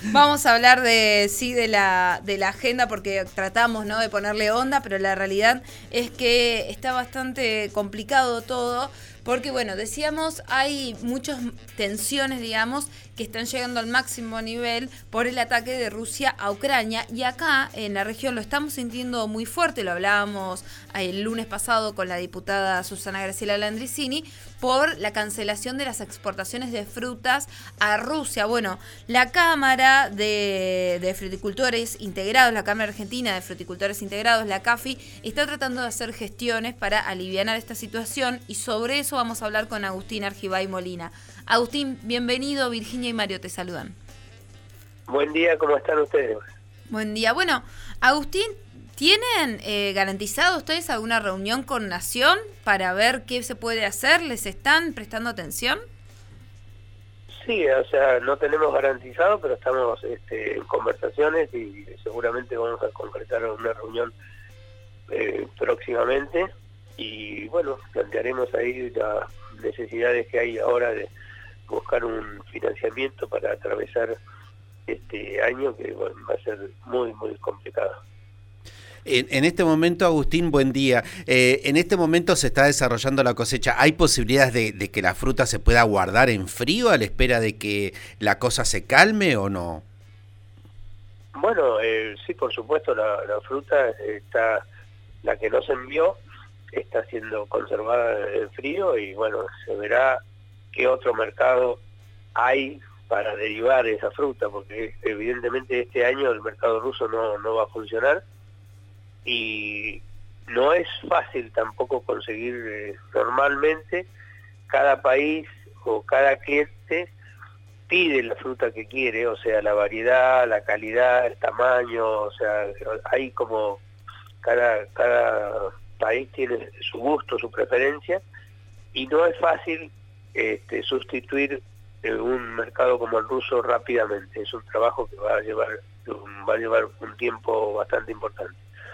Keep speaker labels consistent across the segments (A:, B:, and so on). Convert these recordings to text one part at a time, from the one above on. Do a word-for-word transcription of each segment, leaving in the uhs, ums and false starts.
A: Vamos a hablar de sí de la de la agenda porque tratamos, ¿no?, de ponerle onda, pero la realidad es que está bastante complicado todo. Porque, bueno, decíamos, hay muchas tensiones, digamos, que están llegando al máximo nivel por el ataque de Rusia a Ucrania. Y acá, en la región, lo estamos sintiendo muy fuerte. Lo hablábamos el lunes pasado con la diputada Susana Graciela Landricini por la cancelación de las exportaciones de frutas a Rusia. Bueno, la Cámara de, de Fruticultores Integrados, la Cámara Argentina de Fruticultores Integrados, la CAFI, está tratando de hacer gestiones para aliviar esta situación y sobre eso vamos a hablar con Agustín Argibay Molina. Agustín, bienvenido. Virginia y Mario te saludan.
B: Buen día, ¿cómo están ustedes?
A: Buen día. Bueno, Agustín, ¿tienen eh, garantizado ustedes alguna reunión con Nación para ver qué se puede hacer? ¿Les están prestando atención?
B: Sí, o sea, no tenemos garantizado, pero estamos este, en conversaciones y seguramente vamos a concretar una reunión eh, próximamente. Y bueno, plantearemos ahí las necesidades que hay ahora de buscar un financiamiento para atravesar este año que bueno, va a ser muy, muy complicado.
C: En, en este momento, Agustín, buen día. Eh, en este momento se está desarrollando la cosecha. ¿Hay posibilidades de, de que la fruta se pueda guardar en frío a la espera de que la cosa se calme o no?
B: Bueno, eh, sí, por supuesto, la, la fruta está, la que no se envió, está siendo conservada en frío y bueno, se verá qué otro mercado hay para derivar esa fruta, porque evidentemente este año el mercado ruso no, no va a funcionar y no es fácil tampoco conseguir eh, normalmente cada país o cada cliente pide la fruta que quiere, o sea, la variedad, la calidad, el tamaño, o sea, hay como cada, cada país tiene su gusto, su preferencia, y no es fácil este, sustituir eh, un mercado como el ruso rápidamente. Es un trabajo que va a llevar, va a llevar un tiempo bastante importante.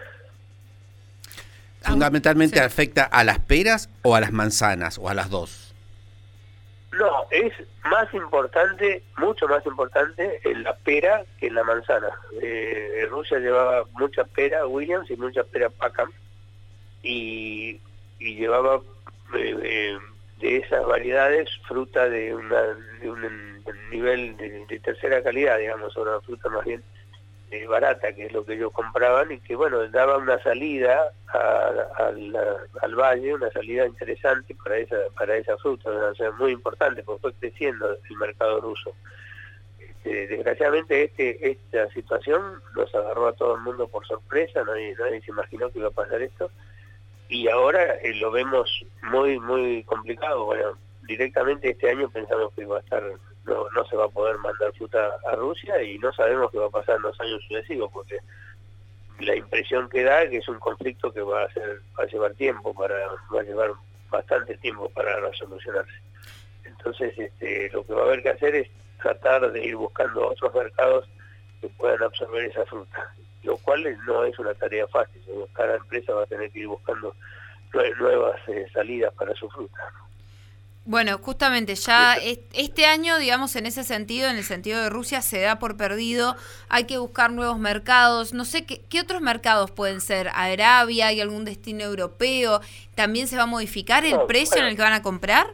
C: ¿Fundamentalmente
A: sí.
C: afecta a las peras o a las manzanas o a las dos?
B: No, es más importante, mucho más importante en la pera que en la manzana. Eh, en Rusia llevaba mucha pera Williams y mucha pera Packham, y, y llevaba eh, eh, de esas variedades fruta de, una, de un nivel de, de tercera calidad, digamos, una fruta más bien eh, barata, que es lo que ellos compraban, y que bueno, daba una salida a, a la, al valle, una salida interesante para esa para esa fruta, o sea, muy importante, porque fue creciendo el mercado ruso. Este, desgraciadamente este esta situación nos agarró a todo el mundo por sorpresa, nadie, nadie se imaginó que iba a pasar esto, y ahora eh, lo vemos muy, muy complicado. Bueno, directamente este año pensamos que va a estar, no, no se va a poder mandar fruta a Rusia y no sabemos qué va a pasar en los años sucesivos, porque la impresión que da es que es un conflicto que va a ser, va a llevar tiempo, para va a llevar bastante tiempo para solucionarse. Entonces este, lo que va a haber que hacer es tratar de ir buscando otros mercados que puedan absorber esa fruta, lo cual no es una tarea fácil. Cada empresa va a tener que ir buscando nuevas eh, salidas para su fruta.
A: Bueno, justamente ya este año, digamos, en ese sentido, en el sentido de Rusia, se da por perdido. Hay que buscar nuevos mercados. No sé, ¿qué, qué otros mercados pueden ser? ¿Arabia? ¿Hay algún destino europeo? ¿También se va a modificar el
B: No,
A: precio
B: bueno,
A: en el que van a comprar?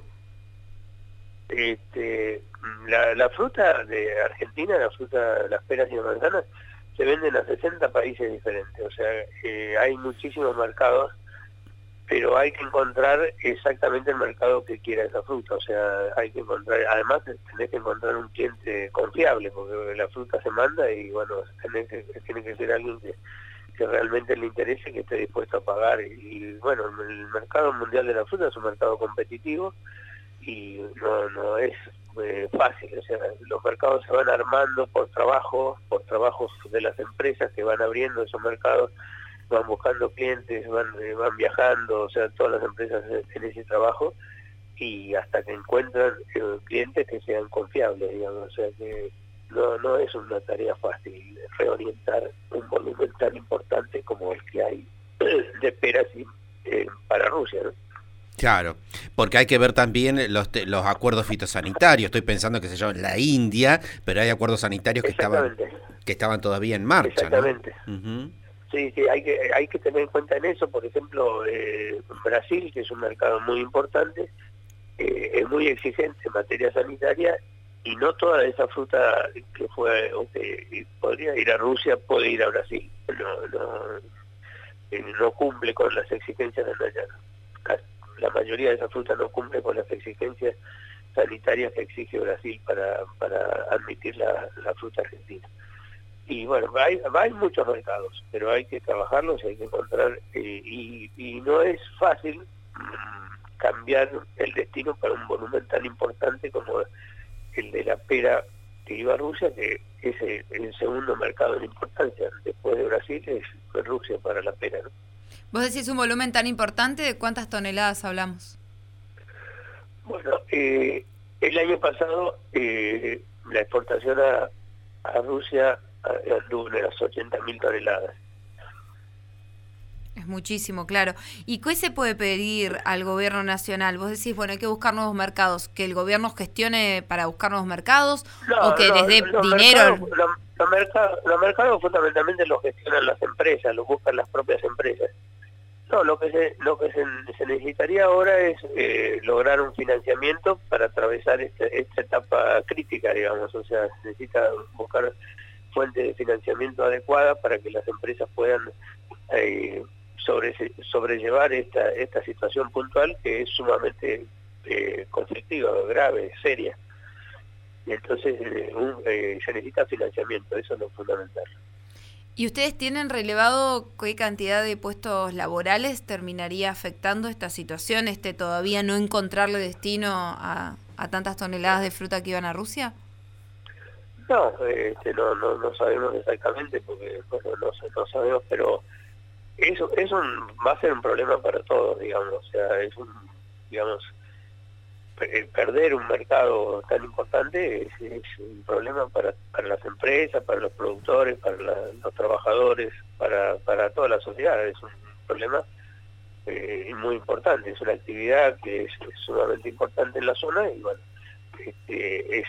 B: Este, la, la fruta de Argentina, la fruta, las peras y las manzanas, se venden a sesenta países diferentes. O sea, eh, hay muchísimos mercados, pero hay que encontrar exactamente el mercado que quiera esa fruta. O sea, hay que encontrar, además tenés que encontrar un cliente confiable, porque la fruta se manda y bueno, tenés que, tiene que ser alguien que, que realmente le interese, que esté dispuesto a pagar. Y, y bueno, el mercado mundial de la fruta es un mercado competitivo y no, no es eh, fácil. O sea, los mercados se van armando por trabajo, por trabajos de las empresas que van abriendo esos mercados, van buscando clientes, van, eh, van viajando, o sea, todas las empresas en ese trabajo, y hasta que encuentran eh, clientes que sean confiables, digamos. O sea que no, no es una tarea fácil reorientar un volumen tan importante como el que hay de peras y, eh, para Rusia, ¿no?
C: Claro, porque hay que ver también los, los acuerdos fitosanitarios. Estoy pensando que se llama la India, pero hay acuerdos sanitarios que estaban que estaban todavía en marcha.
B: Exactamente.
C: ¿No? Uh-huh.
B: Sí, sí, hay que hay que tener en cuenta en eso. Por ejemplo, eh, Brasil, que es un mercado muy importante, eh, es muy exigente en materia sanitaria y no toda esa fruta que fue o que podría ir a Rusia puede ir a Brasil. No, no, eh, no cumple con las exigencias de allá. La mayoría de esa fruta no cumple con las exigencias sanitarias que exige Brasil para, para admitir la, la fruta argentina. Y bueno, hay, hay muchos mercados, pero hay que trabajarlos, hay que encontrar, eh, y, y no es fácil mmm, cambiar el destino para un volumen tan importante como el de la pera que iba a Rusia, que es el, el segundo mercado en importancia, después de Brasil es Rusia para la pera, ¿no?
A: Vos decís un volumen tan importante, ¿de cuántas toneladas hablamos?
B: Bueno, eh, el año pasado eh, la exportación a, a Rusia anduvo en las ochenta mil toneladas.
A: Es muchísimo, claro. ¿Y qué se puede pedir al gobierno nacional? Vos decís, bueno, hay que buscar nuevos mercados, que el gobierno gestione para buscar nuevos mercados,
B: no,
A: o que
B: no,
A: les dé
B: los
A: dinero.
B: Mercados, los, los, mercados, los mercados fundamentalmente los gestionan las empresas, los buscan las propias empresas. No, lo que se, lo que se, se necesitaría ahora es eh, lograr un financiamiento para atravesar esta, esta etapa crítica, digamos. O sea, se necesita buscar fuentes de financiamiento adecuadas para que las empresas puedan eh, sobre, sobrellevar esta, esta situación puntual que es sumamente eh, conflictiva, grave, seria. Y entonces eh, un, eh, se necesita financiamiento, eso es lo fundamental.
A: ¿Y ustedes tienen relevado qué cantidad de puestos laborales terminaría afectando esta situación, este todavía no encontrarle destino a, a tantas toneladas de fruta que iban a Rusia?
B: No, este, no, no, no sabemos exactamente porque bueno, no, no sabemos, pero eso, eso va a ser un problema para todos, digamos. O sea, es un, digamos, perder un mercado tan importante es, es un problema para, para las empresas, para los productores, para la, los trabajadores, para, para toda la sociedad. Es un problema eh, muy importante, es una actividad que es, es sumamente importante en la zona y bueno, este, es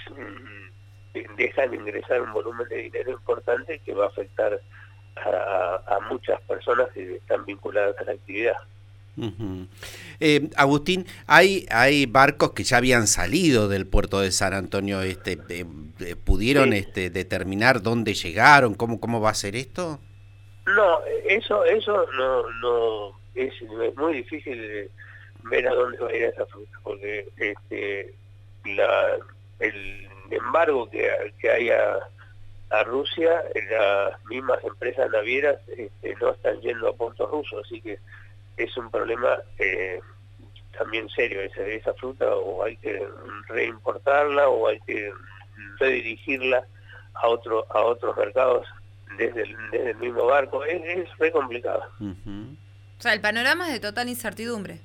B: dejan ingresar un volumen de dinero importante que va a afectar a, a muchas personas que están vinculadas a la actividad.
C: Uh-huh. eh, Agustín, hay hay barcos que ya habían salido del puerto de San Antonio, este, eh, eh, ¿pudieron sí. este, determinar dónde llegaron? ¿Cómo cómo va a ser esto?
B: No, eso eso no no es, es muy difícil ver a dónde va a ir esa fruta, porque este la el embargo que, que hay a, a Rusia, las mismas empresas navieras este, no están yendo a puertos rusos, así que es un problema eh, también serio esa, esa fruta, o hay que reimportarla o hay que redirigirla a otro a otros mercados desde el, desde el mismo barco. Es, es re complicado.
C: Uh-huh.
A: O sea, el panorama es de total incertidumbre.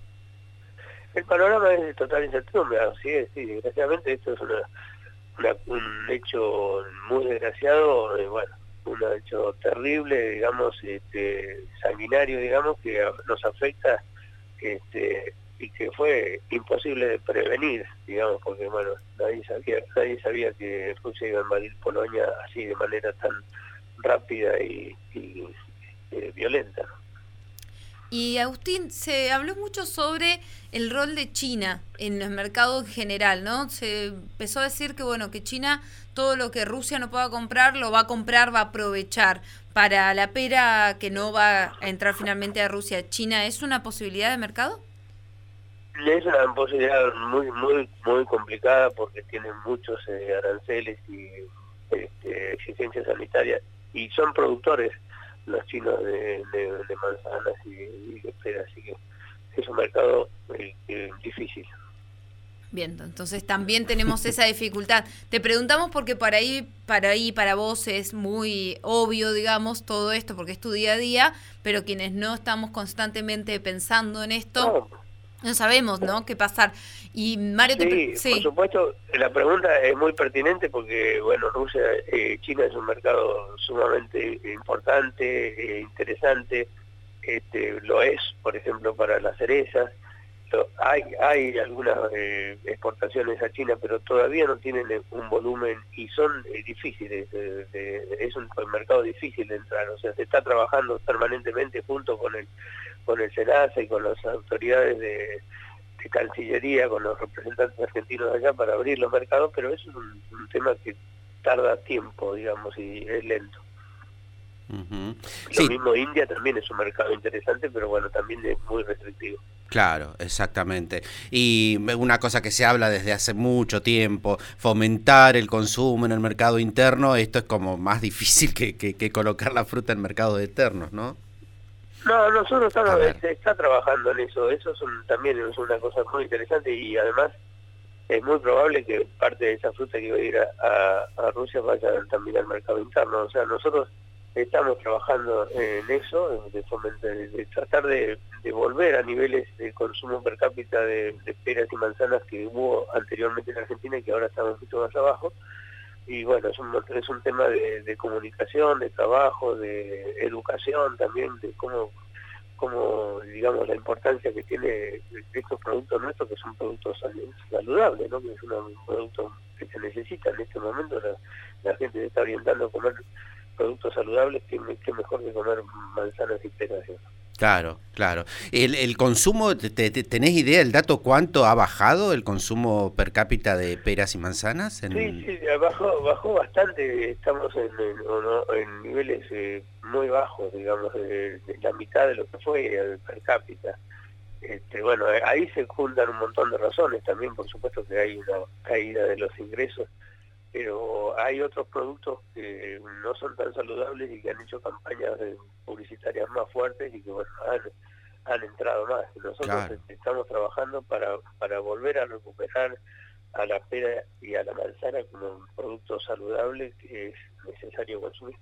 B: El panorama es de total incertidumbre, así es, sí, desgraciadamente esto es una, una, un hecho muy desgraciado, eh, bueno, un hecho terrible, digamos, este, sanguinario, digamos, que nos afecta este, y que fue imposible de prevenir, digamos, porque bueno, nadie sabía, nadie sabía que Rusia iba a invadir Polonia así de manera tan rápida y, y eh, violenta.
A: Y Agustín, se habló mucho sobre el rol de China en los mercados en general, ¿no? Se empezó a decir que bueno, que China todo lo que Rusia no pueda comprar, lo va a comprar, va a aprovechar. Para la pera que no va a entrar finalmente a Rusia, ¿China es una posibilidad de mercado?
B: Es una posibilidad muy muy muy complicada porque tienen muchos eh, aranceles y este, exigencias sanitarias y son productores los chinos de, de, de manzanas y, y de pera, así que es un mercado eh, eh, difícil.
A: Bien, entonces también tenemos esa dificultad. Te preguntamos porque para ahí, para ahí, para vos es muy obvio, digamos, todo esto, porque es tu día a día, pero quienes no estamos constantemente pensando en esto, no, no sabemos, ¿no?, qué pasar. Y Mario,
B: sí,
A: te... sí,
B: por supuesto, la pregunta es muy pertinente porque, bueno, Rusia, eh, China es un mercado sumamente importante, eh, interesante, este, lo es, por ejemplo, para las cerezas, lo- hay hay algunas eh, exportaciones a China, pero todavía no tienen un volumen y son eh, difíciles, de- de- es un mercado difícil de entrar, o sea, se está trabajando permanentemente junto con el con el SENASA y con las autoridades de, de Cancillería, con los representantes argentinos allá para abrir los mercados, pero eso es un, un tema que tarda tiempo, digamos, y es lento.
C: Ujú.
B: Lo
C: Sí,
B: mismo India también es un mercado interesante, pero bueno, también es muy restrictivo.
C: claro, exactamente. Y una cosa que se habla desde hace mucho tiempo, fomentar el consumo en el mercado interno, esto es como más difícil que, que, que colocar la fruta en mercados externos, ¿no?
B: No, nosotros
C: A
B: estamos,
C: ver.
B: se está trabajando en eso, eso es un- también es una cosa muy interesante y además es muy probable que parte de esa fruta que iba a ir a, a- a Rusia vaya también al mercado interno, o sea, nosotros estamos trabajando en eso, de, fomentar- de, de tratar de, de volver a niveles de consumo per cápita de, de peras y manzanas que hubo anteriormente en Argentina y que ahora estamos un poquito más abajo. Y bueno, es un, es un tema de, de comunicación, de trabajo, de educación también, de cómo, cómo, digamos, la importancia que tiene estos productos nuestros, que son productos sal- saludables, ¿no? Que es una- un producto que se necesita en este momento, la, la gente se está orientando a comer productos saludables, que, que mejor que comer manzanas y peras, ¿no?
C: Claro, claro. El, el consumo, te- te- ¿tenés idea el dato cuánto ha bajado el consumo per cápita de peras y manzanas? En...
B: Sí, sí, bajó, bajó bastante, estamos en, en, o no, en niveles eh, muy bajos, digamos, de, de la mitad de lo que fue el per cápita. Este, bueno, eh, ahí se juntan un montón de razones también, por supuesto que hay una caída de los ingresos, pero hay otros productos que no son tan saludables y que han hecho campañas eh, publicitarias más fuertes y que bueno, han, han entrado más. Nosotros
C: Claro.
B: este, estamos trabajando para, para volver a recuperar a la pera y a la manzana como un producto saludable que es necesario consumir.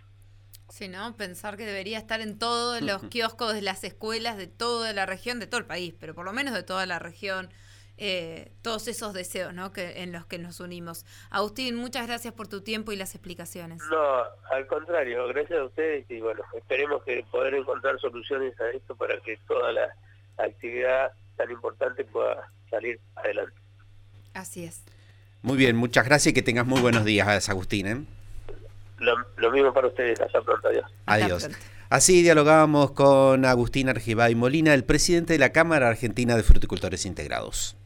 A: Sí, ¿no? Pensar que debería estar en todos los kioscos de las escuelas de toda la región, de todo el país, pero por lo menos de toda la región, eh, todos esos deseos, ¿no? Que, en los que nos unimos. Agustín, muchas gracias por tu tiempo y las explicaciones.
B: No, al contrario, gracias a ustedes y bueno, esperemos que poder encontrar soluciones a esto para que toda la actividad tan importante pueda salir adelante.
A: Así es.
C: Muy bien, muchas gracias y que tengas muy buenos días, Agustín, ¿eh?
B: Lo, lo mismo para ustedes, hasta pronto, adiós.
A: Hasta
C: Adiós.
A: pronto.
C: Así dialogábamos con Agustín Argibay Molina, el presidente de la Cámara Argentina de Fruticultores Integrados.